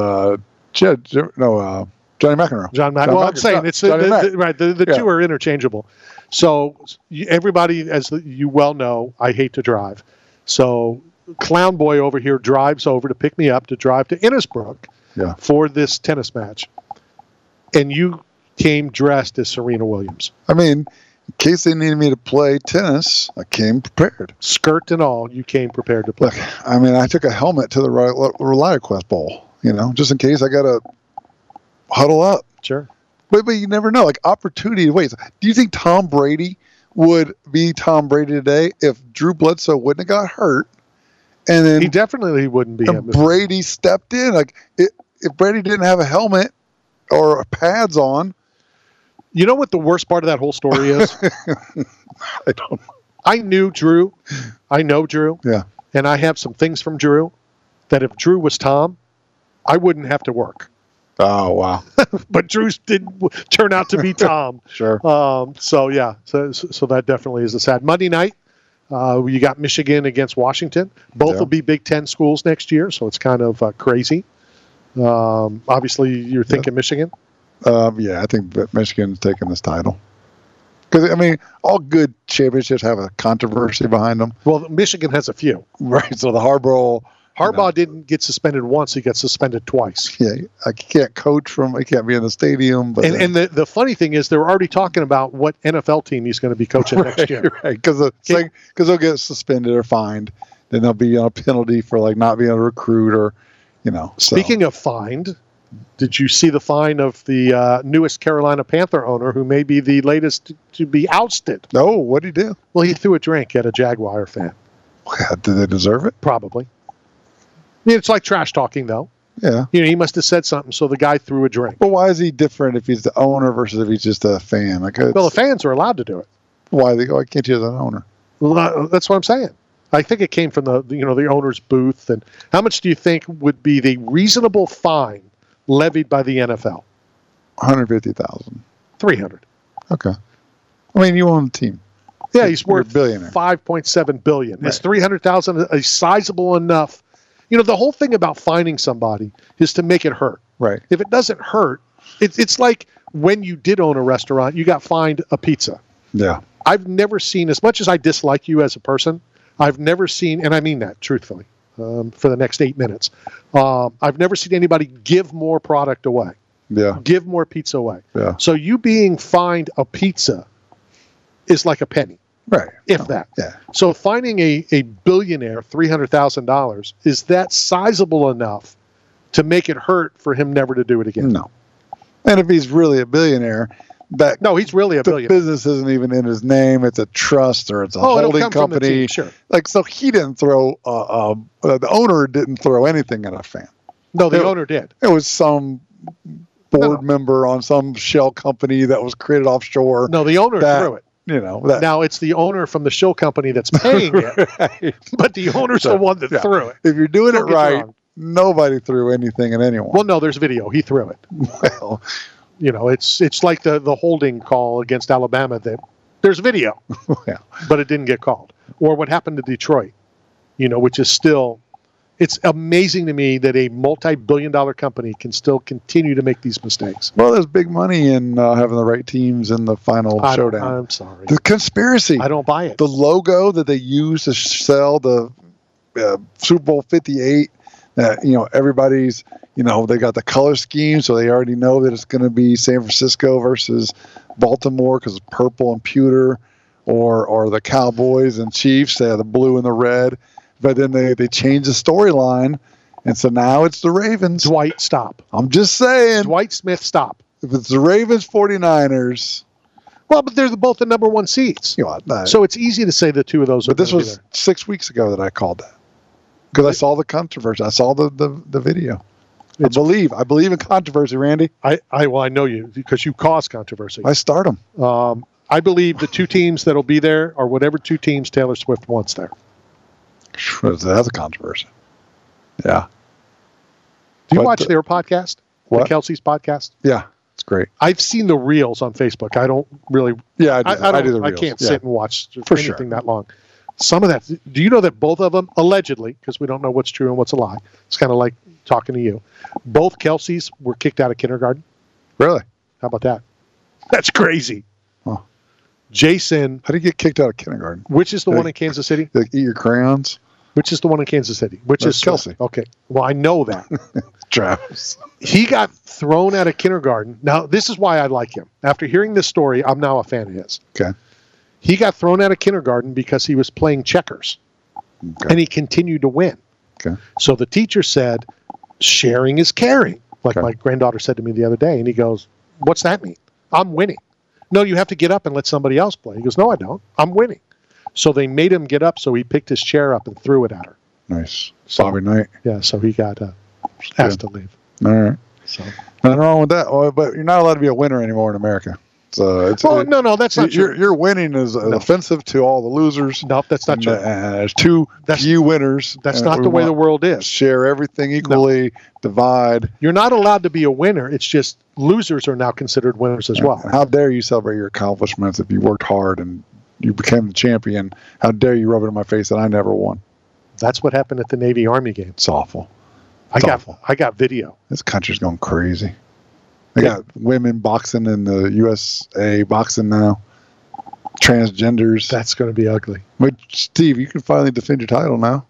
Johnny McEnroe. John McEnroe. Well, I'm saying it's the two are interchangeable. So everybody, as you well know, I hate to drive. So Clown Boy over here drives over to pick me up to drive to Innisbrook for this tennis match. And you came dressed as Serena Williams. I mean, in case they needed me to play tennis, I came prepared. Skirt and all, you came prepared to play. Look, I mean, I took a helmet to the Reliant Quest Bowl, just in case I got to huddle up. Sure. But you never know. Like, opportunity waits. Do you think Tom Brady would be Tom Brady today if Drew Bledsoe wouldn't have got hurt? And then he definitely wouldn't be him. Brady stepped in. Like, if Brady didn't have a helmet or pads on. You know what the worst part of that whole story is? I don't know. I knew Drew. I know Drew. Yeah. And I have some things from Drew that if Drew was Tom, I wouldn't have to work. Oh, wow. But Drew didn't turn out to be Tom. Sure. So that definitely is a sad. Monday night, you got Michigan against Washington. Both will be Big Ten schools next year, so it's kind of crazy. Obviously, you're thinking Michigan? Yeah, I think Michigan's taking this title. Because, I mean, all good championships have a controversy behind them. Well, Michigan has a few. Right, so the Harbaugh didn't get suspended once; he got suspended twice. Yeah, I can't coach he can't be in the stadium. But and the funny thing is, they're already talking about what NFL team he's going to be coaching next year. Right, because they'll get suspended or fined, then they'll be on a penalty for not being a recruit or, So. Speaking of fined, did you see the fine of the newest Carolina Panther owner, who may be the latest to be ousted? No, what did he do? Well, he threw a drink at a Jaguar fan. Did they deserve it? Probably. I mean, it's like trash talking, though. Yeah. He must have said something, so the guy threw a drink. But why is he different if he's the owner versus if he's just a fan? Well, the fans are allowed to do it. Why can't you as an owner? Well, that's what I'm saying. I think it came from the owner's booth. And how much do you think would be the reasonable fine levied by the NFL? $150,000. $300,000. Okay. I mean, you own the team. Yeah, he's worth billionaire. $5.7 billion. Right. Is $300,000 a sizable enough? The whole thing about fining somebody is to make it hurt. Right. If it doesn't hurt, it's like when you did own a restaurant, you got fined a pizza. Yeah. I've never seen, as much as I dislike you as a person, I've never seen, and I mean that truthfully, for the next 8 minutes, I've never seen anybody give more product away. Yeah. Give more pizza away. Yeah. So you being fined a pizza is like a penny. Right. If that. Yeah. So finding a billionaire $300,000, is that sizable enough to make it hurt for him never to do it again? No. And if he's really a billionaire, no, he's really a billionaire. Business isn't even in his name. It's a trust or it's a it'll holding come from the company. team, sure. Like, so he didn't throw, the owner didn't throw anything at a fan. No, the owner did. It was some board member on some shell company that was created offshore. No, the owner threw it. You know, that. Now it's the owner from the show company that's paying it, but the owner's the one that threw it. If you're doing Don't it get me right, wrong. nobody threw anything at anyone. Well, no, there's video. He threw it. Well, you know, it's like the holding call against Alabama. That there's video, but it didn't get called. Or what happened to Detroit, you know, which is still. It's amazing to me that a multi-billion-dollar company can still continue to make these mistakes. Well, there's big money in having the right teams in the final showdown. I'm sorry. The conspiracy. I don't buy it. The logo that they use to sell the Super Bowl 58, you know, everybody's, you know, they got the color scheme, so they already know that it's going to be San Francisco versus Baltimore because it's purple and pewter, or the Cowboys and Chiefs, they have the blue and the red. But then they changed the storyline, and so now it's the Ravens. Dwight, stop. I'm just saying. Dwight Smith, stop. If it's the Ravens 49ers. Well, but they're both the number one seeds. You know, so it's easy to say the two of those. But this was 6 weeks ago that I called that. Because I saw the controversy. I saw the video. I believe in controversy, Randy. I know you because you cause controversy. I start them. I believe the two teams that'll be there are whatever two teams Taylor Swift wants there. That's a controversy. Yeah. Do you watch their podcast? What? The Kelsey's podcast? Yeah, it's great. I've seen the reels on Facebook. I don't really. Yeah, I do the I reels. can't sit and watch For anything that long. Some of that. Do you know that both of them, allegedly, because we don't know what's true and what's a lie. It's kind of like talking to you. Both Kelseys were kicked out of kindergarten. Really? How about that? That's crazy. Huh. Jason. How do you get kicked out of kindergarten? Which is the one in Kansas City? Like eat your crayons? Which is the one in Kansas City? Which That's is Kelsey. Okay. Well, I know that. Travis. He got thrown out of kindergarten. Now, this is why I like him. After hearing this story, I'm now a fan of his. Okay. He got thrown out of kindergarten because he was playing checkers. Okay. And he continued to win. Okay. So the teacher said, sharing is caring. Like my granddaughter said to me the other day. And he goes, what's that mean? I'm winning. No, you have to get up and let somebody else play. He goes, no, I don't. I'm winning. So they made him get up, so he picked his chair up and threw it at her. Nice. Bobby Knight. Yeah, so he got asked to leave. All right. So nothing wrong with that. Well, but you're not allowed to be a winner anymore in America. So no, that's not true. Your winning is offensive to all the losers. No, that's not true. There's too few winners. That's not the way the world is. Share everything equally, divide. You're not allowed to be a winner. It's just losers are now considered winners as well. How dare you celebrate your accomplishments if you worked hard and you became the champion? How dare you rub it in my face that I never won? That's what happened at the Navy Army game. It's awful. I got video. This country's going crazy. They got women boxing in the USA boxing now. Transgenders. That's going to be ugly. But Steve, you can finally defend your title now.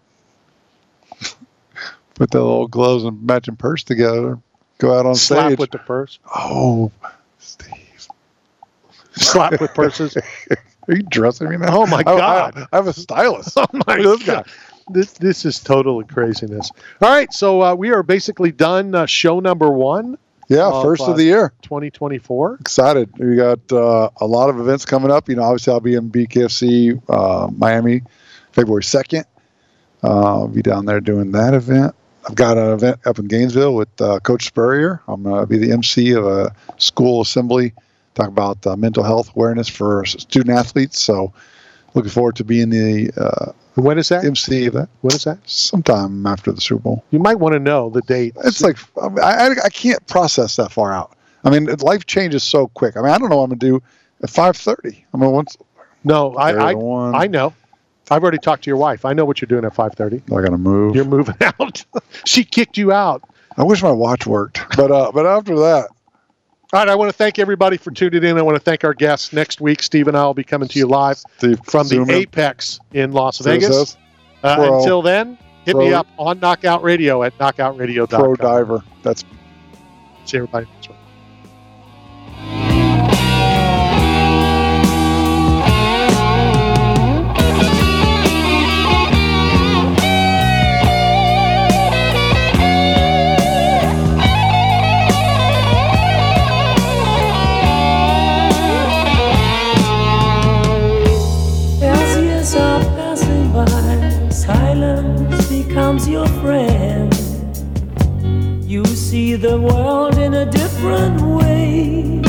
Put the little gloves and matching purse together. Go out on Slap stage. with the purse. Oh, Steve. Slap with purses. Are you dressing me now? Oh my God! I have a stylist. Oh my God! This is total craziness. All right, so we are basically done. Show number 1. Yeah, first of the year, 2024. Excited. We got a lot of events coming up. You know, obviously I'll be in BKFC Miami, February 2nd. I'll be down there doing that event. I've got an event up in Gainesville with Coach Spurrier. I'm going to be the MC of a school assembly, talk about mental health awareness for student athletes. So looking forward to being the when is that? MC of that. When is that? Sometime after the Super Bowl. You might want to know the date. It's like, I can't process that far out. I mean, life changes so quick. I mean, I don't know what I'm going to do at 5:30. I mean, No, I know. I've already talked to your wife. I know what you're doing at 5:30. I got to move. You're moving out. She kicked you out. I wish my watch worked, but after that. All right, I want to thank everybody for tuning in. I want to thank our guests. Next week, Steve and I will be coming to you live from the Apex in Las Vegas. Until then, hit me up on Knockout Radio at knockoutradio.com. Pro Diver. That's. See everybody next week. see the world in a different way.